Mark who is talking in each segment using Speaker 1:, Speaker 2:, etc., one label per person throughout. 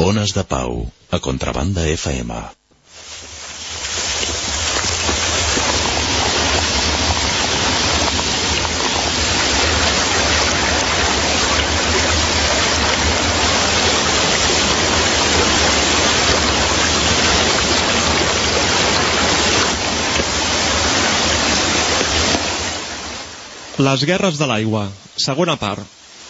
Speaker 1: Ones de Pau, a Contrabanda FM.
Speaker 2: Les guerres de l'aigua, segona part.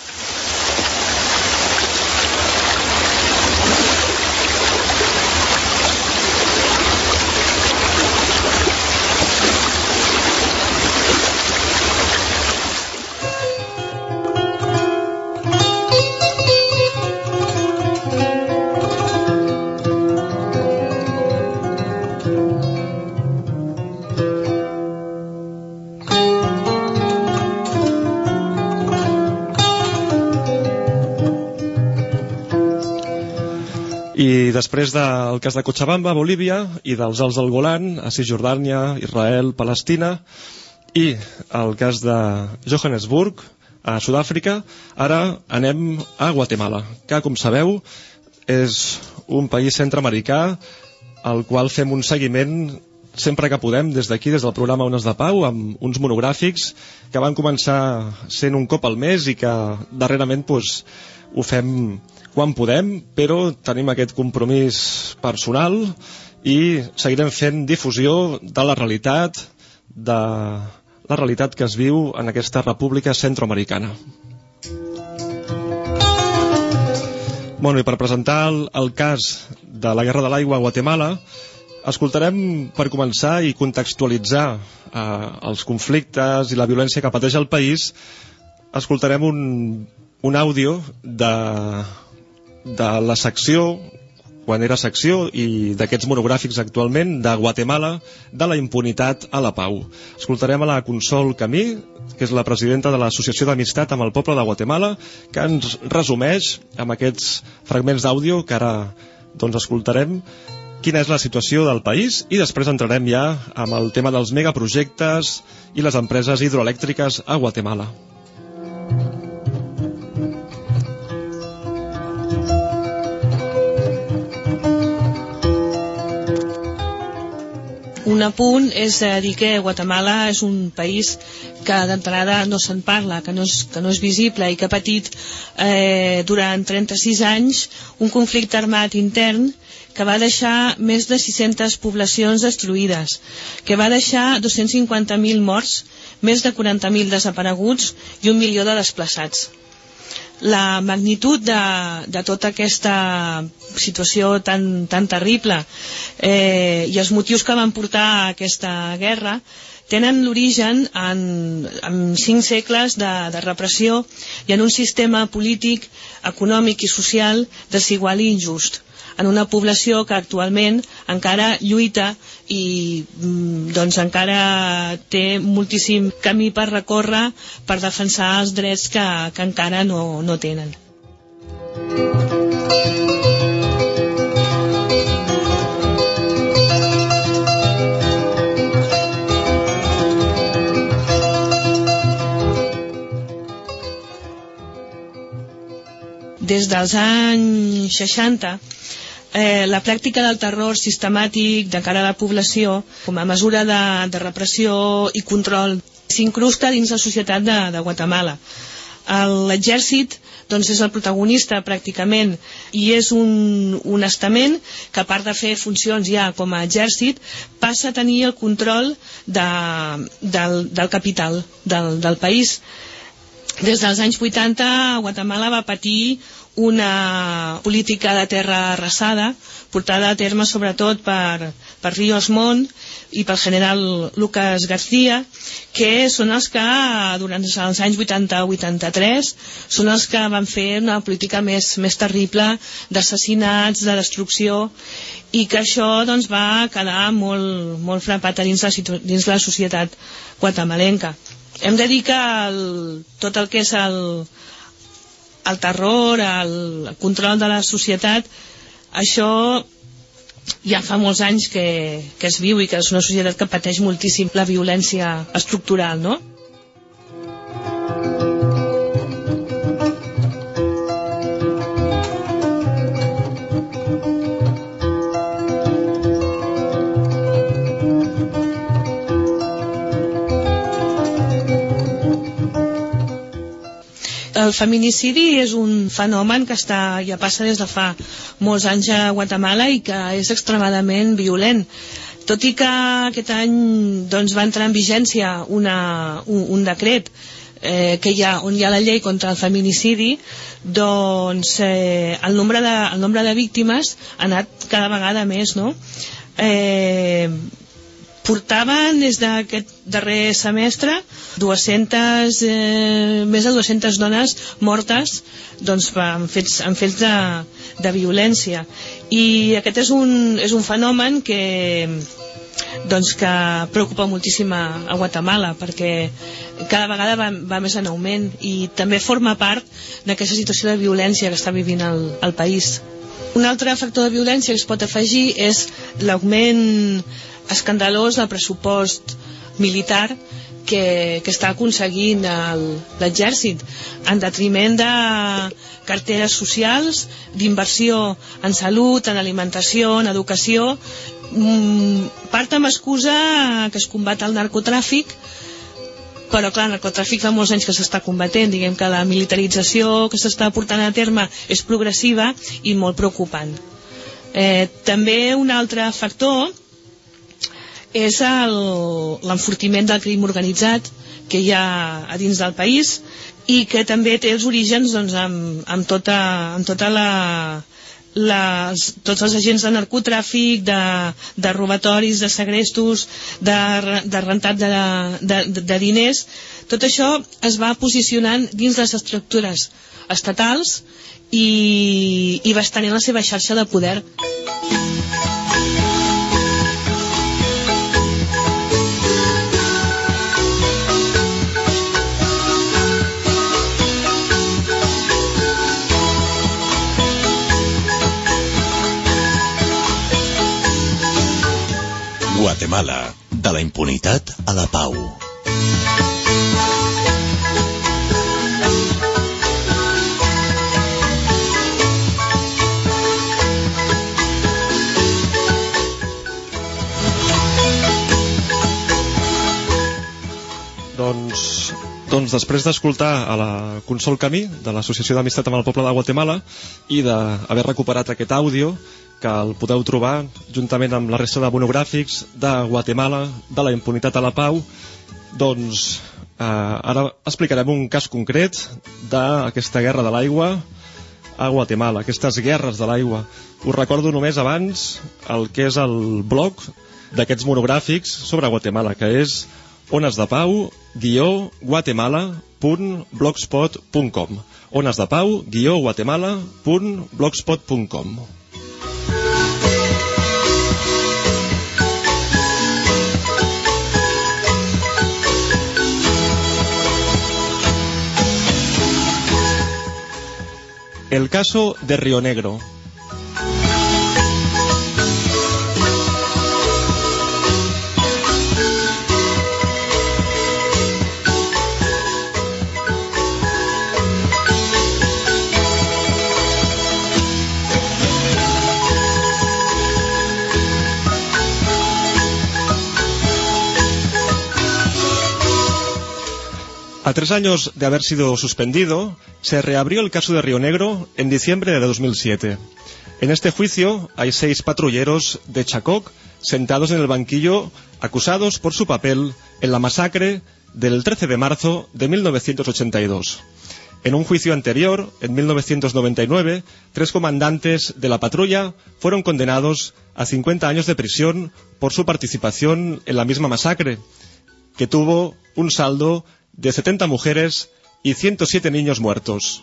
Speaker 2: I després del cas de Cochabamba, Bolívia, i dels Alts del Golan, a Cisjordània, Israel, Palestina, i el cas de Johannesburg, a Sud-àfrica, ara anem a Guatemala, que, com sabeu, és un país centreamericà al qual fem un seguiment sempre que podem, des d'aquí, des del programa Ones de Pau, amb uns monogràfics que van començar sent un cop al mes i que darrerament ho fem quan podem, però tenim aquest compromís personal i seguirem fent difusió de la realitat que es viu en aquesta república centroamericana. I per presentar el cas de la Guerra de l'Aigua a Guatemala, escoltarem, per començar i contextualitzar els conflictes i la violència que pateix el país, escoltarem un àudio de la secció, quan era secció, i d'aquests monogràfics actualment, de Guatemala, de la impunitat a la pau. Escoltarem a la Consol Camí, que és la presidenta de l'Associació d'Amistat amb el Poble de Guatemala, que ens resumeix, amb aquests fragments d'àudio que ara escoltarem, quina és la situació del país, i després entrarem ja amb el tema dels megaprojectes i les empreses hidroelèctriques a Guatemala.
Speaker 3: Un apunt és dir que Guatemala és un país que d'entrada no se'n parla, que no és visible i que ha patit durant 36 anys un conflicte armat intern que va deixar més de 600 poblacions destruïdes, que va deixar 250.000 morts, més de 40.000 desapareguts i 1 milió de desplaçats. La magnitud de tota aquesta situació tan terrible i els motius que van portar a aquesta guerra tenen l'origen en 5 segles de repressió i en un sistema polític, econòmic i social desigual i injust, en una població que actualment encara lluita i encara té moltíssim camí per recórrer per defensar els drets que encara no tenen. Des dels anys 60, la pràctica del terror sistemàtic de cara a la població, com a mesura de repressió i control, s'incrusta dins la societat de Guatemala. L'exèrcit és el protagonista pràcticament i és un estament que, a part de fer funcions ja com a exèrcit, passa a tenir el control del capital del país. Des dels anys 80, Guatemala va patir una política de terra arrasada, portada a terme sobretot per Ríos Montt i pel general Lucas García, que són els que durant els anys 80-83 són els que van fer una política més terrible d'assassinats, de destrucció, i que això va quedar molt frapat dins la societat guatemalenca. Hem de dir que tot el que és el terror, el control de la societat, això ja fa molts anys que es viu i que és una societat que pateix moltíssim la violència estructural, no? El feminicidi és un fenomen que ja passa des de fa molts anys a Guatemala i que és extremadament violent. Tot i que aquest any doncs, va entrar en vigència un decret on hi ha la llei contra el feminicidi, doncs el nombre de víctimes ha anat cada vegada més, no? Portaven des d'aquest darrer semestre més de 200 dones mortes doncs, en fets de violència, i aquest és un fenomen que preocupa moltíssim a Guatemala, perquè cada vegada va més en augment i també forma part d'aquesta situació de violència que està vivint el país. Un altre factor de violència que es pot afegir és l'augment escandalós del pressupost militar que està aconseguint l'exèrcit, en detriment de carteres socials, d'inversió en salut, en alimentació, en educació, part amb excusa que es combat el narcotràfic, però clar, el narcotràfic fa molts anys que s'està combatent. Diguem que la militarització que s'està portant a terme és progressiva i molt preocupant. També un altre factor és l'enfortiment del crim organitzat que hi ha a dins del país i que també té els orígens doncs, amb tots els agents de narcotràfic, de robatoris, de segrestos, de rentat de diners. Tot això es va posicionant dins les estructures estatals i va estenent la seva xarxa de poder.
Speaker 1: Guatemala, de la impunitat a la pau.
Speaker 2: Doncs després d'escoltar a la Consol Camí de l'Associació d'Amistat amb el Poble de Guatemala i d'haver recuperat aquest àudio, que el podeu trobar juntament amb la resta de monogràfics de Guatemala, de la impunitat a la pau, doncs ara explicarem un cas concret d'aquesta guerra de l'aigua a Guatemala, aquestes guerres de l'aigua. Us recordo només abans el que és el blog d'aquests monogràfics sobre Guatemala, que és onesdepau-guatemala.blogspot.com onesdepau-guatemala.blogspot.com. El caso de Río Negro. A 3 años de haber sido suspendido, se reabrió el caso de Río Negro en diciembre de 2007. En este juicio hay 6 patrulleros de Chacoc sentados en el banquillo acusados por su papel en la masacre del 13 de marzo de 1982. En un juicio anterior, en 1999, 3 comandantes de la patrulla fueron condenados a 50 años de prisión por su participación en la misma masacre, que tuvo un saldo de 70 mujeres y 107 niños muertos.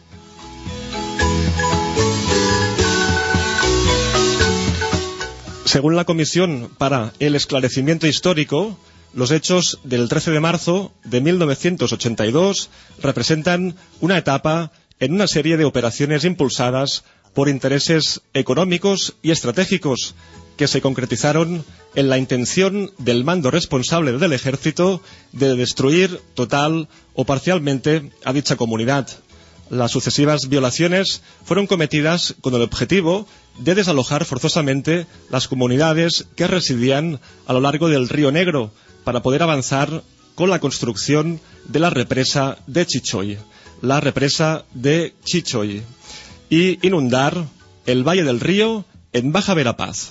Speaker 2: Según la Comisión para el Esclarecimiento Histórico, los hechos del 13 de marzo de 1982 representan una etapa en una serie de operaciones impulsadas por intereses económicos y estratégicos que se concretizaron en la intención del mando responsable del ejército de destruir total o parcialmente a dicha comunidad. Las sucesivas violaciones fueron cometidas con el objetivo de desalojar forzosamente las comunidades que residían a lo largo del Río Negro para poder avanzar con la construcción de la represa de Chichoy. la represa de Chichoy y inundar el Valle del Río en Baja Verapaz.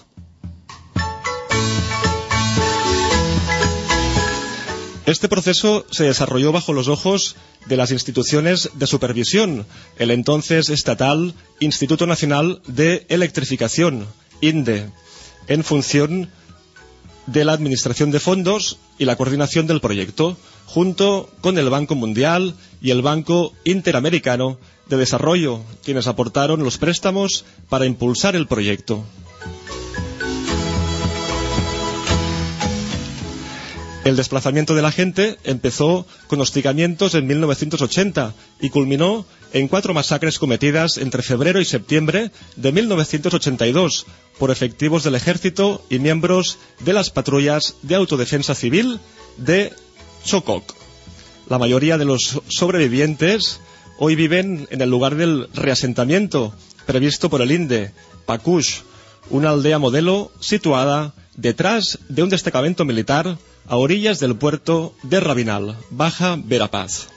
Speaker 2: Este proceso se desarrolló bajo los ojos de las instituciones de supervisión, el entonces estatal Instituto Nacional de Electrificación, INDE, en función de la administración de fondos y la coordinación del proyecto, junto con el Banco Mundial y el Banco Interamericano de Desarrollo, quienes aportaron los préstamos para impulsar el proyecto. El desplazamiento de la gente empezó con hostigamientos en 1980 y culminó en 4 masacres cometidas entre febrero y septiembre de 1982 por efectivos del ejército y miembros de las patrullas de autodefensa civil de Chocó. La mayoría de los sobrevivientes hoy viven en el lugar del reasentamiento previsto por el INDE, Pacush, una aldea modelo situada detrás de un destacamento militar a orillas del puerto de Rabinal, Baja Verapaz.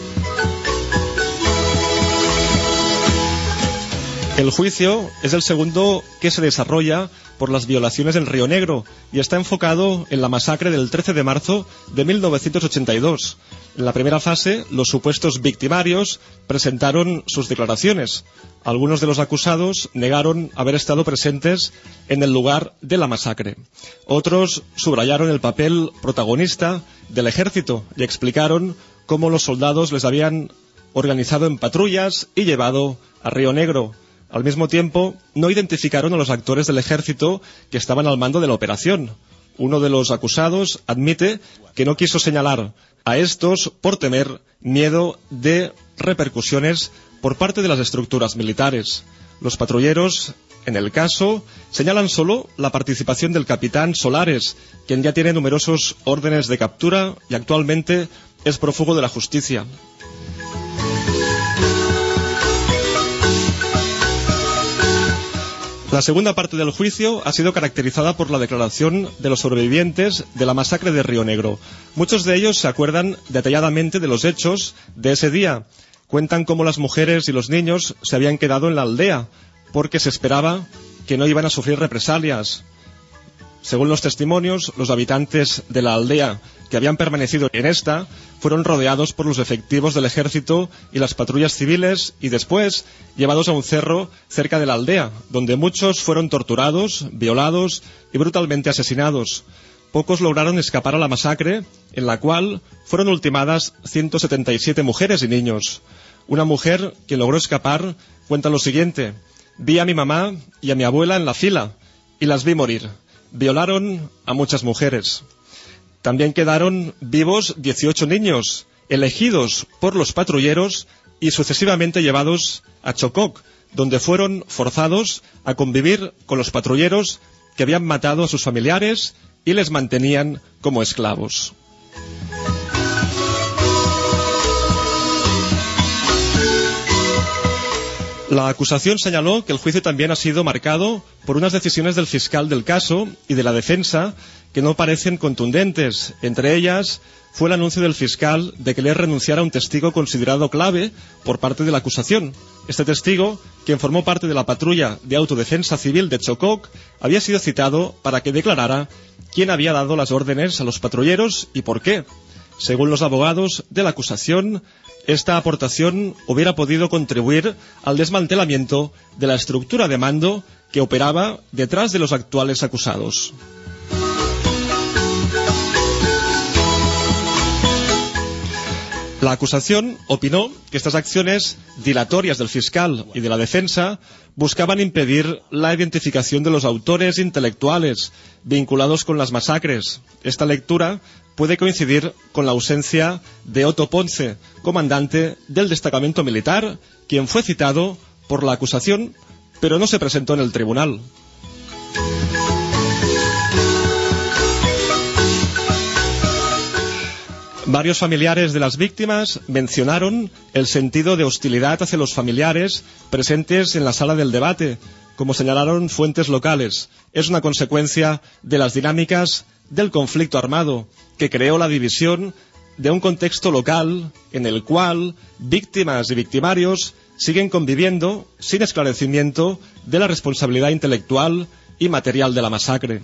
Speaker 2: El juicio es el segundo que se desarrolla por las violaciones en Río Negro y está enfocado en la masacre del 13 de marzo de 1982. En la primera fase, los supuestos victimarios presentaron sus declaraciones. Algunos de los acusados negaron haber estado presentes en el lugar de la masacre. Otros subrayaron el papel protagonista del ejército y explicaron cómo los soldados les habían organizado en patrullas y llevado a Río Negro. Al mismo tiempo, no identificaron a los actores del ejército que estaban al mando de la operación. Uno de los acusados admite que no quiso señalar a estos por temer miedo de repercusiones por parte de las estructuras militares. Los patrulleros, en el caso, señalan solo la participación del capitán Solares, quien ya tiene numerosos órdenes de captura y actualmente es prófugo de la justicia. La segunda parte del juicio ha sido caracterizada por la declaración de los sobrevivientes de la masacre de Río Negro. Muchos de ellos se acuerdan detalladamente de los hechos de ese día. Cuentan cómo las mujeres y los niños se habían quedado en la aldea porque se esperaba que no iban a sufrir represalias. Según los testimonios, los habitantes de la aldea que habían permanecido en esta fueron rodeados por los efectivos del ejército y las patrullas civiles y después llevados a un cerro cerca de la aldea, donde muchos fueron torturados, violados y brutalmente asesinados. Pocos lograron escapar a la masacre, en la cual fueron ultimadas 177 mujeres y niños. Una mujer que logró escapar cuenta lo siguiente: vi a mi mamá y a mi abuela en la fila y las vi morir. Violaron a muchas mujeres. También quedaron vivos 18 niños, elegidos por los patrulleros y sucesivamente llevados a Chocó, donde fueron forzados a convivir con los patrulleros que habían matado a sus familiares y les mantenían como esclavos. La acusación señaló que el juicio también ha sido marcado por unas decisiones del fiscal del caso y de la defensa que no parecen contundentes. Entre ellas fue el anuncio del fiscal de que le renunciara a un testigo considerado clave por parte de la acusación. Este testigo, quien formó parte de la patrulla de autodefensa civil de Chocó, había sido citado para que declarara quién había dado las órdenes a los patrulleros y por qué. Según los abogados de la acusación, esta aportación hubiera podido contribuir al desmantelamiento de la estructura de mando que operaba detrás de los actuales acusados. La acusación opinó que estas acciones dilatorias del fiscal y de la defensa buscaban impedir la identificación de los autores intelectuales vinculados con las masacres. Esta lectura puede coincidir con la ausencia de Otto Ponce, comandante del destacamento militar, quien fue citado por la acusación, pero no se presentó en el tribunal. Varios familiares de las víctimas mencionaron el sentido de hostilidad hacia los familiares presentes en la sala del debate, como señalaron fuentes locales. Es una consecuencia de las dinámicas del conflicto armado que creó la división de un contexto local en el cual víctimas y victimarios siguen conviviendo sin esclarecimiento de la responsabilidad intelectual y material de la masacre.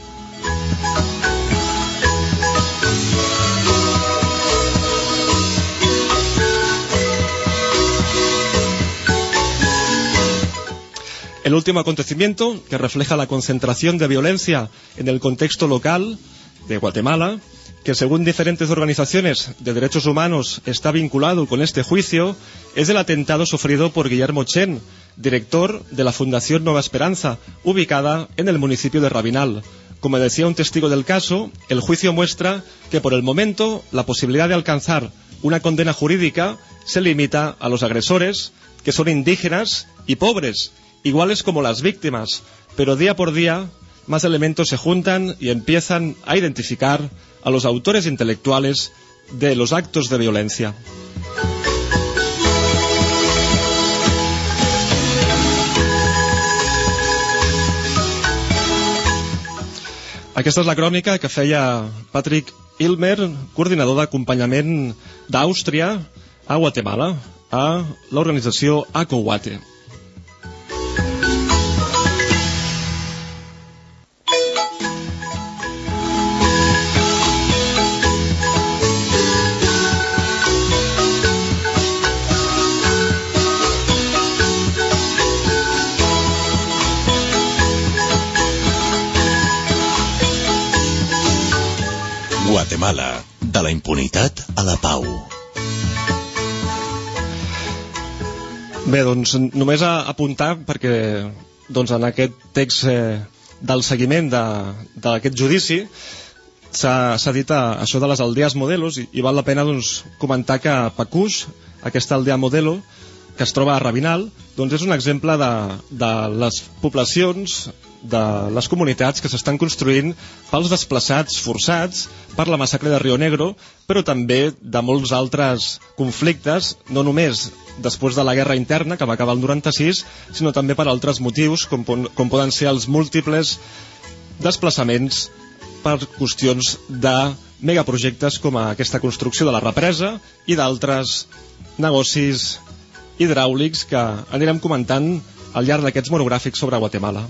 Speaker 2: El último acontecimiento, que refleja la concentración de violencia en el contexto local de Guatemala, que según diferentes organizaciones de derechos humanos está vinculado con este juicio, es el atentado sufrido por Guillermo Chen, director de la Fundación Nueva Esperanza, ubicada en el municipio de Rabinal. Como decía un testigo del caso, el juicio muestra que por el momento la posibilidad de alcanzar una condena jurídica se limita a los agresores, que son indígenas y pobres, iguales como las víctimas, pero día por día más elementos se juntan y empiezan a identificar a los autores intelectuales de los actos de violencia. Aquesta és la crònica que feia Patrick Ilmer, coordinador d'acompanyament d'Àustria a Guatemala, a l'organització ACOWATE.
Speaker 1: Guatemala, de la impunitat a la pau.
Speaker 2: Bé, doncs només a apuntar perquè doncs, en aquest text del seguiment d'aquest judici s'ha dit això de les aldees modelos i val la pena doncs, comentar que Pacuix, aquesta aldea modelo que es troba a Rabinal, doncs és un exemple de les poblacions, de les comunitats que s'estan construint pels desplaçats forçats per la massacre de Rio Negro, però també de molts altres conflictes, no només després de la guerra interna que va acabar el 96, sinó també per altres motius com poden ser els múltiples desplaçaments per qüestions de megaprojectes com aquesta construcció de la represa i d'altres negocis hidràulics que anirem comentant al llarg d'aquests monogràfics sobre Guatemala.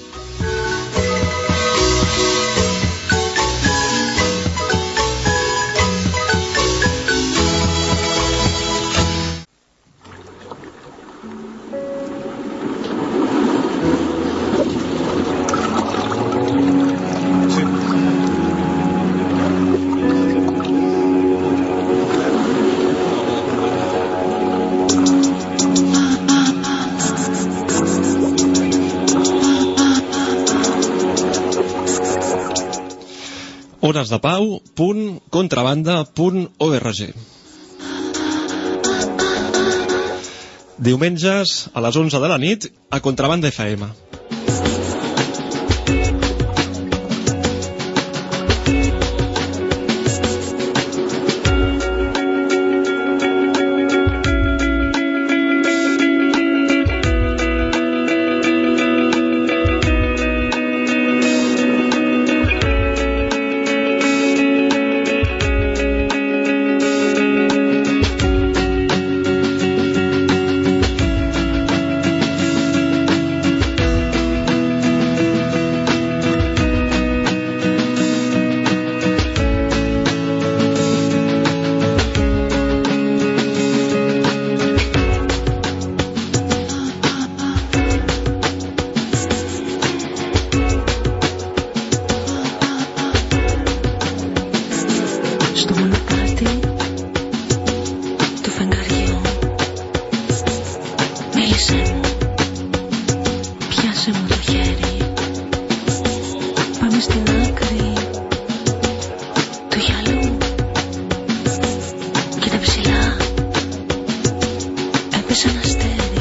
Speaker 2: Onesdepau.contrabanda.org. Diumenges a les 11 de la nit a Contrabanda FM.
Speaker 4: Έπεσαν αστέρια.